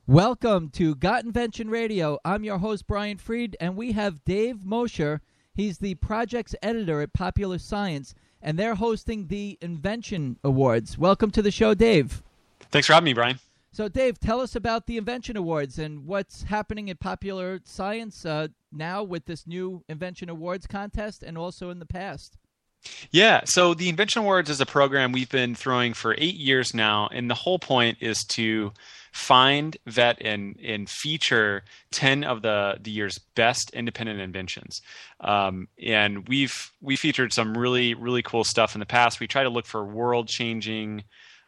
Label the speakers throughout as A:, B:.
A: Welcome to Got Invention Radio. I'm your host, Brian Freed, and we have Dave Mosher. He's the project's editor at Popular Science, and they're hosting the Invention Awards. Welcome to the show, Dave.
B: Thanks for having me, Brian.
A: So, Dave, tell us about the Invention Awards and what's happening at Popular Science now with this new Invention Awards contest and also in the past.
B: Yeah, so the Invention Awards is a program we've been throwing for 8 years now, and the whole point is to find, vet, and feature 10 of the year's best independent inventions. And we featured some really, really cool stuff in the past. We try to look for world-changing,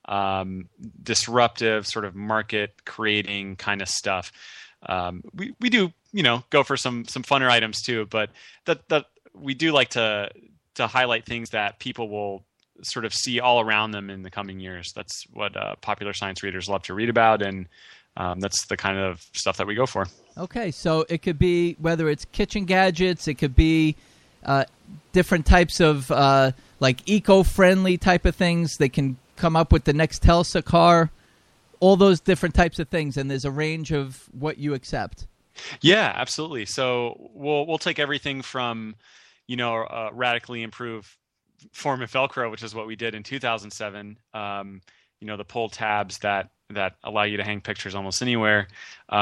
B: disruptive, sort of market-creating kind of stuff. We do, go for some funner items too, but that we do like to highlight things that people will sort of see all around them in the coming years. That's what popular science readers love to read about, and that's the kind of stuff that we go for.
A: Okay, so it could be whether it's kitchen gadgets, it could be different types of like eco-friendly type of things. They can come up with the next Tesla car, all those different types of things, and there's a range of what you accept. Yeah,
B: absolutely. So we'll take everything from radically improve form of Velcro, which is what we did in 2007. The pull tabs that allow you to hang pictures almost anywhere.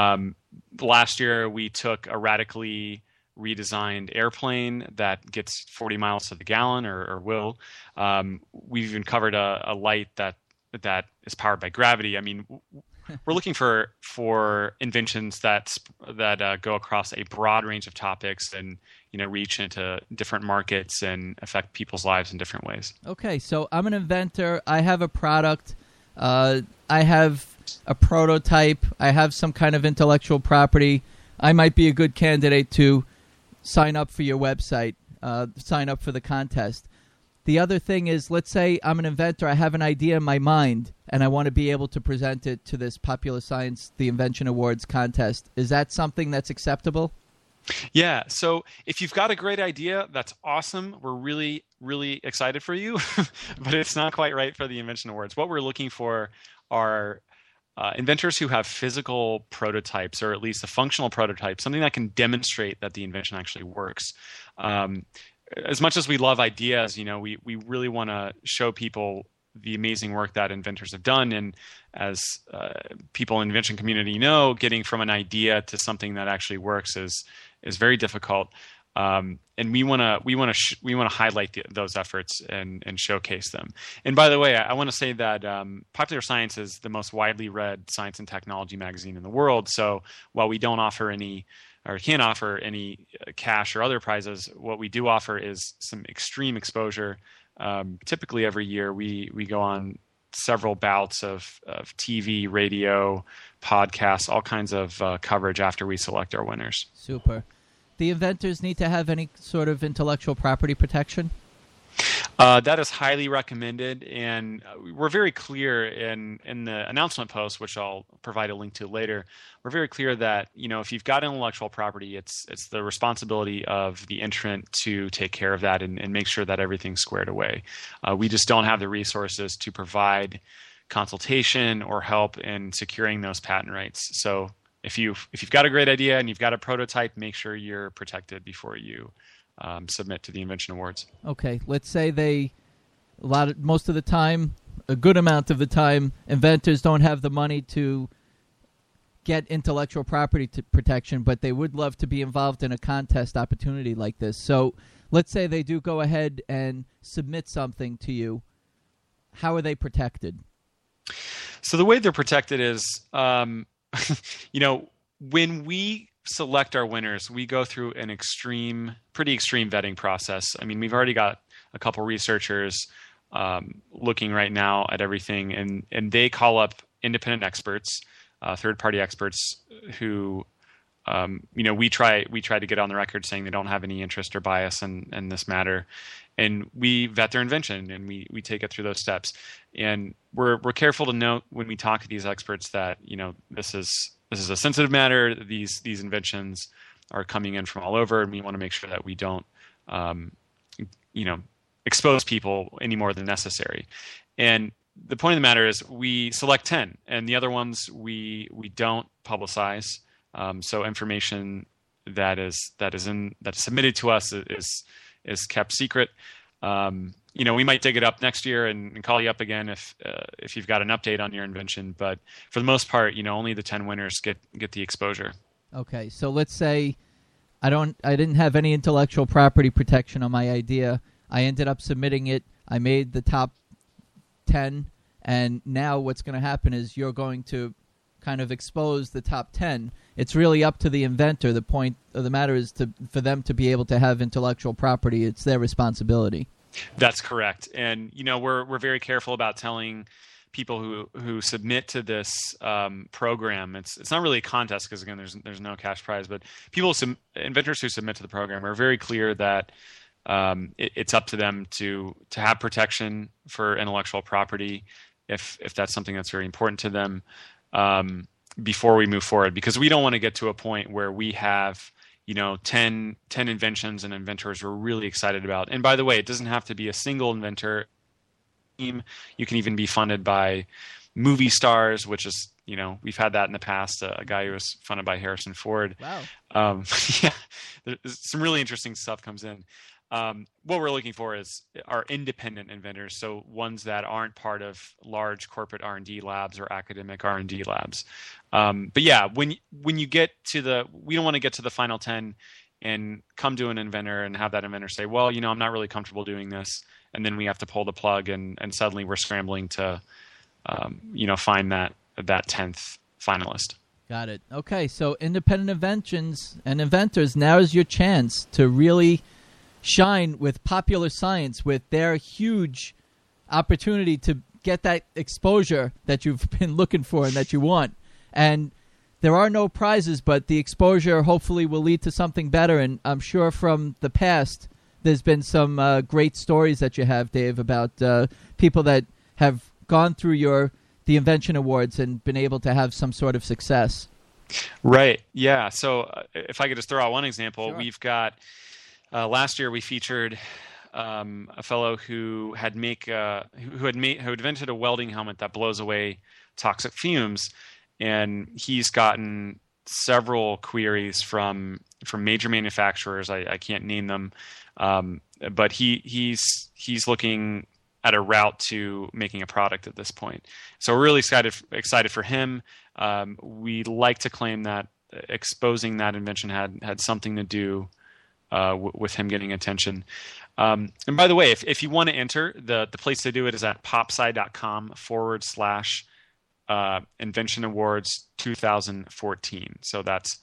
B: Last year, we took a radically redesigned airplane that gets 40 miles to the gallon, or will. We've even covered a light that is powered by gravity. I mean, we're looking for inventions that go across a broad range of topics and reach into different markets and affect people's lives in different ways.
A: Okay, so I'm an inventor. I have a product. I have a prototype. I have some kind of intellectual property. I might be a good candidate to sign up for your website, sign up for the contest. The other thing is, let's say I'm an inventor. I have an idea in my mind, and I want to be able to present it to this Popular Science, the Invention Awards contest. Is that something that's acceptable?
B: Yeah. So if you've got a great idea, that's awesome. We're really, really excited for you, but it's not quite right for the Invention Awards. What we're looking for are inventors who have physical prototypes, or at least a functional prototype, something that can demonstrate that the invention actually works. As much as we love ideas, we really want to show people the amazing work that inventors have done. And as people in the invention community getting from an idea to something that actually works is very difficult. And we want to highlight those efforts and showcase them. And by the way, I want to say that Popular Science is the most widely read science and technology magazine in the world. So while we don't offer can't offer any cash or other prizes, what we do offer is some extreme exposure. Typically every year we go on several bouts of TV, radio, podcasts, all kinds of coverage after we select our winners.
A: Super. The inventors need to have any sort of intellectual property protection?
B: That is highly recommended, and we're very clear in the announcement post, which I'll provide a link to later. We're very clear that if you've got intellectual property, it's the responsibility of the entrant to take care of that and make sure that everything's squared away. We just don't have the resources to provide consultation or help in securing those patent rights. So if you've got a great idea and you've got a prototype, make sure you're protected before you submit to the Invention Awards.
A: Okay, let's say most of the time, a good amount of the time, inventors don't have the money to get intellectual property protection, but they would love to be involved in a contest opportunity like this. So let's say they do go ahead and submit something to you. How are they protected?
B: So the way they're protected is, when we select our winners, we go through an pretty extreme vetting process. I mean, we've already got a couple researchers looking right now at everything, and they call up independent experts, third-party experts who, we try to get on the record saying they don't have any interest or bias in this matter, and we vet their invention and we take it through those steps. And we're careful to note when we talk to these experts that this is a sensitive matter. These inventions are coming in from all over, and we want to make sure that we don't, expose people any more than necessary. And the point of the matter is we select 10, and the other ones we don't publicize. So information that is submitted to us is kept secret. We might dig it up next year and call you up again if you've got an update on your invention. But for the most part, only the 10 winners get the exposure.
A: Okay, so let's say I didn't have any intellectual property protection on my idea. I ended up submitting it. I made the top 10, and now what's going to happen is you're going to kind of expose the top 10. It's really up to the inventor. The point of the matter is for them to be able to have intellectual property. It's their responsibility.
B: That's correct. And, we're very careful about telling people who submit to this program. It's not really a contest because, again, there's no cash prize, but inventors who submit to the program are very clear that it's up to them to have protection for intellectual property if that's something that's very important to them before we move forward, because we don't want to get to a point where we have 10 inventions and inventors we're really excited about. And by the way, it doesn't have to be a single inventor team. You can even be funded by movie stars, which is, we've had that in the past, a guy who was funded by Harrison Ford.
A: Wow.
B: Yeah, some really interesting stuff comes in. What we're looking for are independent inventors, so ones that aren't part of large corporate R&D labs or academic R&D labs. But yeah, when you get to we don't want to get to the final 10 and come to an inventor and have that inventor say, well, I'm not really comfortable doing this, and then we have to pull the plug, and suddenly we're scrambling to, find that 10th finalist.
A: Got it. Okay, so independent inventions and inventors, now is your chance to really shine with Popular Science, with their huge opportunity to get that exposure that you've been looking for and that you want. And there are no prizes, but the exposure hopefully will lead to something better. And I'm sure from the past, there's been some great stories that you have, Dave, about people that have gone through the Invention Awards and been able to have some sort of success.
B: Right. Yeah. So if I could just throw out one example,
A: Sure.
B: We've got last year we featured a fellow who had invented a welding helmet that blows away toxic fumes, and he's gotten several queries from major manufacturers. I can't name them, but he's looking at a route to making a product at this point. So we're really excited for him. We like to claim that exposing that invention had something to do with him getting attention. And by the way, if you want to enter, the place to do it is at popsci.com/Invention Awards 2014. So that's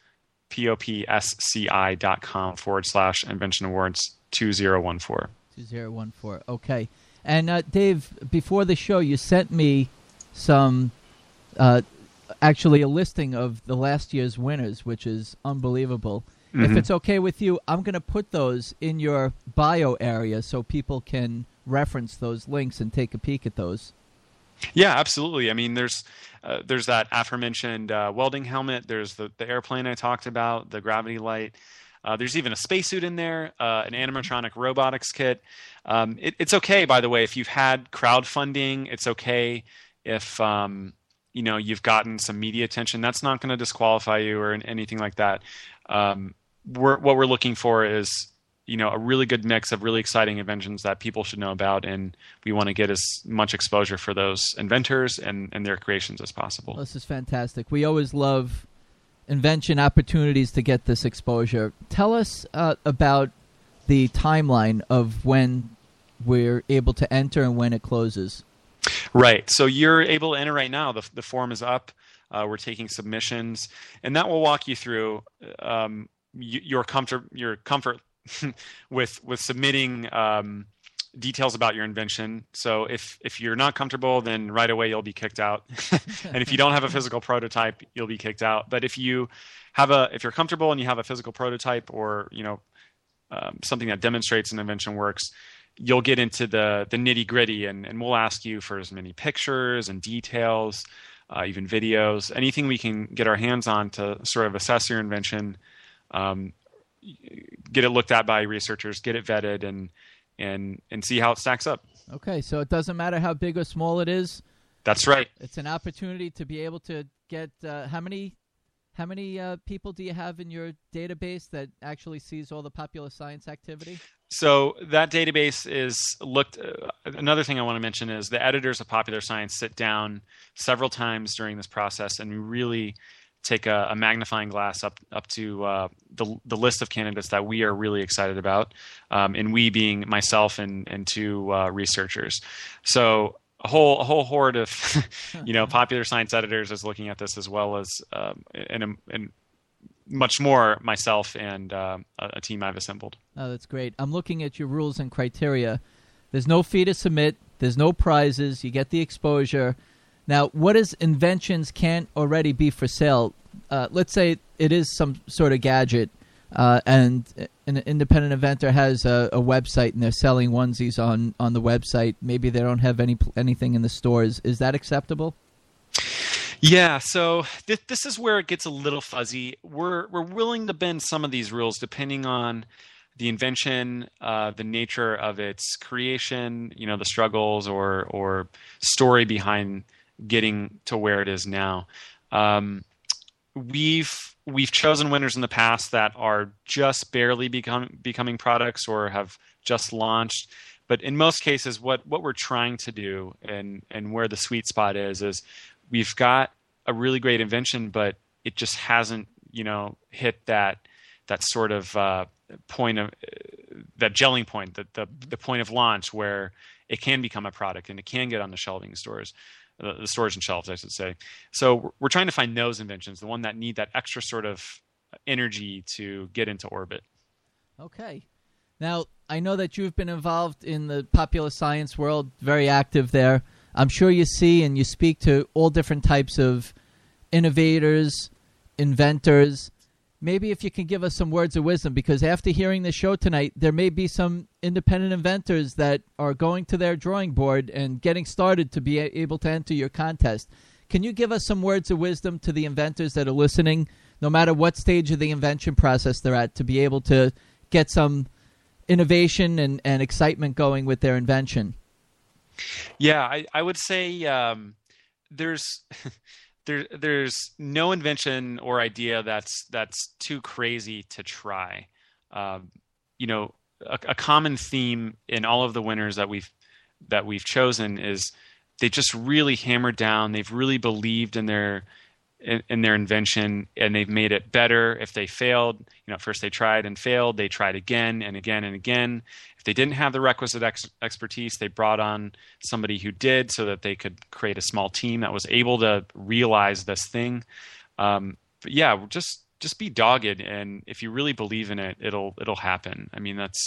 B: popsci.com/Invention Awards 2014.
A: 2014. Okay. And Dave, before the show, you sent me some, actually a listing of the last year's winners, which is unbelievable. Mm-hmm. If it's okay with you, I'm going to put those in your bio area so people can reference those links and take a peek at those.
B: Yeah, absolutely. I mean, there's that aforementioned welding helmet. There's the airplane I talked about, the Gravity Light. There's even a spacesuit in there, an animatronic robotics kit. It's okay, by the way, if you've had crowdfunding. It's okay if you've gotten some media attention. That's not going to disqualify you or anything like that. What we're looking for is a really good mix of really exciting inventions that people should know about, and we want to get as much exposure for those inventors and their creations as possible.
A: This is fantastic. We always love invention opportunities to get this exposure. Tell us about the timeline of when we're able to enter and when it closes.
B: Right. So you're able to enter right now. The form is up. We're taking submissions, and that will walk you through your comfort with submitting details about your invention. So if you're not comfortable, then right away you'll be kicked out. And if you don't have a physical prototype, you'll be kicked out. But if you're comfortable and you have a physical prototype or something that demonstrates an invention works, you'll get into the nitty gritty, and we'll ask you for as many pictures and details, even videos, anything we can get our hands on to sort of assess your invention, get it looked at by researchers, get it vetted, and see how it stacks up.
A: Okay, so it doesn't matter how big or small it is.
B: That's right.
A: It's an opportunity to be able to get how many people do you have in your database that actually sees all the popular science activity?
B: So that database is looked. Another thing I want to mention is the editors of Popular Science sit down several times during this process and really take a magnifying glass up to the list of candidates that we are really excited about, and we being myself and two researchers. So a whole horde of Popular Science editors is looking at this, as well as and much more myself and a team I've assembled.
A: Oh, that's great. I'm looking at your rules and criteria. There's no fee to submit. There's no prizes. You get the exposure. Now, what is inventions can't already be for sale? Let's say it is some sort of gadget, and an independent inventor has a website, and they're selling onesies on the website. Maybe they don't have anything in the stores. Is that acceptable?
B: Yeah, so this is where it gets a little fuzzy. We're willing to bend some of these rules depending on the invention, the nature of its creation, the struggles or story behind getting to where it is now. We've chosen winners in the past that are just barely becoming products or have just launched. But in most cases, what we're trying to do and where the sweet spot is we've got a really great invention, but it just hasn't hit that sort of point of that gelling point, the point of launch where it can become a product and it can get on the shelving stores. The stores and shelves, I should say. So we're trying to find those inventions, the one that need that extra sort of energy to get into orbit.
A: Okay. Now, I know that you've been involved in the popular science world, very active there. I'm sure you see and you speak to all different types of innovators, inventors. Maybe if you can give us some words of wisdom, because after hearing the show tonight, there may be some independent inventors that are going to their drawing board and getting started to be able to enter your contest. Can you give us some words of wisdom to the inventors that are listening, no matter what stage of the invention process they're at, to be able to get some innovation and excitement going with their invention?
B: Yeah, I would say there's no invention or idea that's too crazy to try. A common theme in all of the winners that we've chosen is they just really hammered down. They've really believed in their invention, and they've made it better. If they failed, at first they tried and failed, they tried again and again and again. If they didn't have the requisite expertise, they brought on somebody who did, so that they could create a small team that was able to realize this thing. But yeah, just be dogged, and if you really believe in it, it'll happen. I mean, that's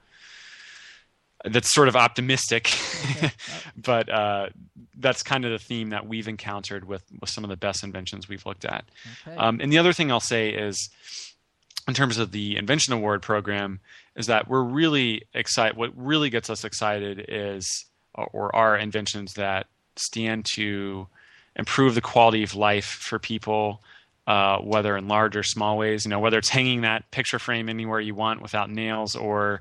B: sort of optimistic, but that's kind of the theme that we've encountered with some of the best inventions we've looked at. Okay. And the other thing I'll say is, in terms of the Invention Award program, is that we're really excited. What really gets us excited are inventions that stand to improve the quality of life for people, whether in large or small ways. Whether it's hanging that picture frame anywhere you want without nails, or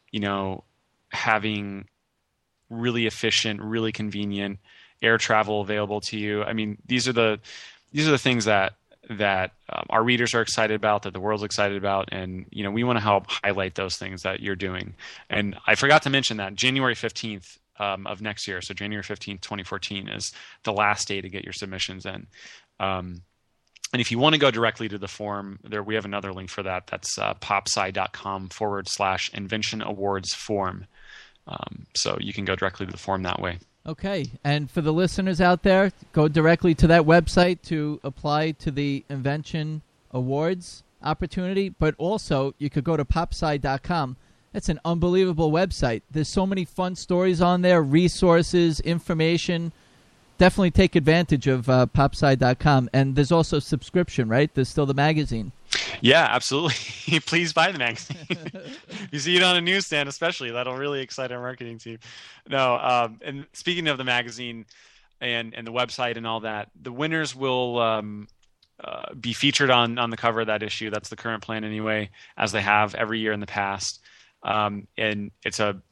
B: having really efficient, really convenient air travel available to you. I mean, these are the things that our readers are excited about, that the world's excited about, and we want to help highlight those things that you're doing. And I forgot to mention that January 15th of next year, so January 15th, 2014, is the last day to get your submissions in. And if you want to go directly to the form, we have another link for that. That's popsci.com/Invention Awards form. So you can go directly to the form that way.
A: Okay. And for the listeners out there, go directly to that website to apply to the Invention Awards opportunity. But also, you could go to popsci.com. That's an unbelievable website. There's so many fun stories on there, resources, information. Definitely take advantage of popsci.com. And there's also subscription, right? There's still the magazine.
B: Yeah, absolutely. Please buy the magazine. You see it on a newsstand, especially. That'll really excite our marketing team. No, and speaking of the magazine and the website and all that, the winners will be featured on the cover of that issue. That's the current plan anyway, as they have every year in the past. And it's a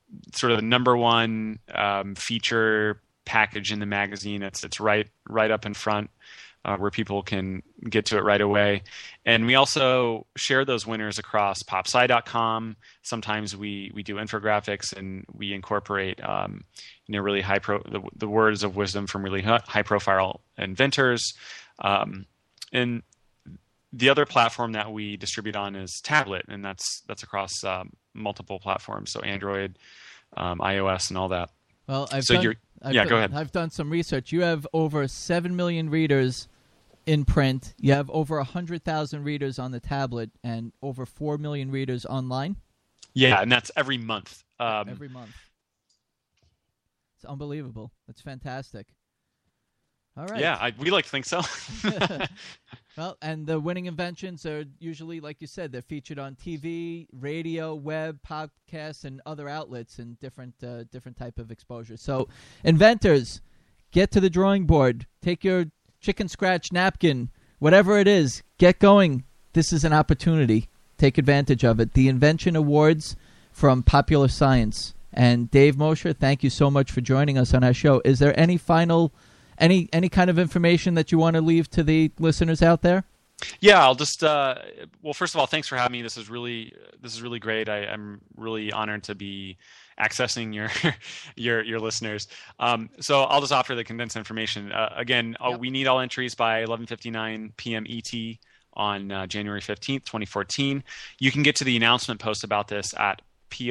B: sort of the number one feature package in the magazine. It's right up in front. Where people can get to it right away. And we also share those winners across popsci.com. Sometimes we do infographics, and we incorporate really the words of wisdom from really high profile inventors. And the other platform that we distribute on is Tablet, and that's across multiple platforms, so Android, iOS, and all that.
A: Well,
B: go ahead.
A: I've done some research. You have over 7 million readers in print. You have over 100,000 readers on the tablet and over 4 million readers online.
B: Yeah, and that's every month.
A: Every month. It's unbelievable. It's fantastic. All right.
B: Yeah, we like to think so.
A: Well, and the winning inventions are usually, like you said, they're featured on TV, radio, web, podcasts, and other outlets in different type of exposure. So, inventors, get to the drawing board. Take your chicken scratch napkin, whatever it is, get going. This is an opportunity. Take advantage of it. The Invention Awards from Popular Science. And Dave Mosher, thank you so much for joining us on our show. Is there any final, any kind of information that you want to leave to the listeners out there?
B: Yeah, I'll just well, first of all, thanks for having me. This is really great. I'm really honored to be accessing your listeners. So I'll just offer the condensed information. Again,
A: Yep.
B: We need all entries by 11:59 p.m. ET on January 15th, 2014. You can get to the announcement post about this at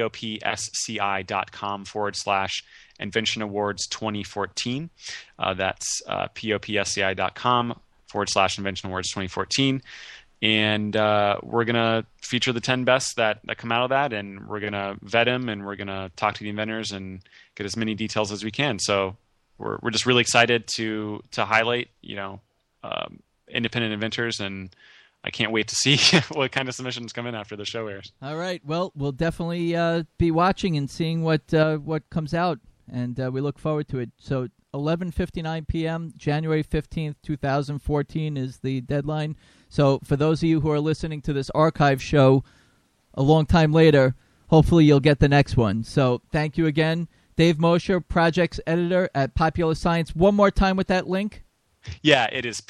B: popsci.com/Invention Awards 2014. That's popsci.com/Invention Awards 2014. And we're going to feature the 10 best that come out of that, and we're going to vet them, and we're going to talk to the inventors and get as many details as we can. So we're just really excited to highlight, independent inventors, and I can't wait to see what kind of submissions come in after the show airs.
A: All right. Well, we'll definitely be watching and seeing what comes out, and we look forward to it. So 11:59 p.m., January 15th, 2014 is the deadline. So for those of you who are listening to this archive show a long time later, hopefully you'll get the next one. So thank you again, Dave Mosher, projects editor at Popular Science. One more time with that link.
B: Yeah, it is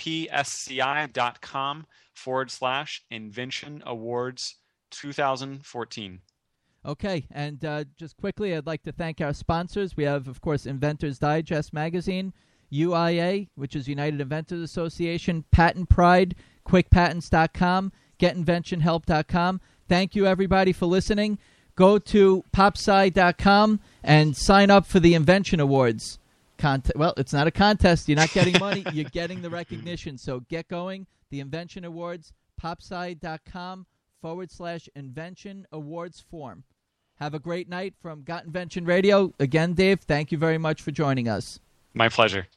B: popsci.com/Invention Awards 2014.
A: Okay, and just quickly, I'd like to thank our sponsors. We have, of course, Inventors Digest magazine, UIA, which is United Inventors Association, Patent Pride, QuickPatents.com, GetInventionHelp.com. Thank you, everybody, for listening. Go to popsci.com and sign up for the Invention Awards. Well, it's not a contest. You're not getting money. You're getting the recognition. So get going. The Invention Awards, popsci.com/Invention Awards form. Have a great night from Got Invention Radio. Again, Dave, thank you very much for joining us.
B: My pleasure.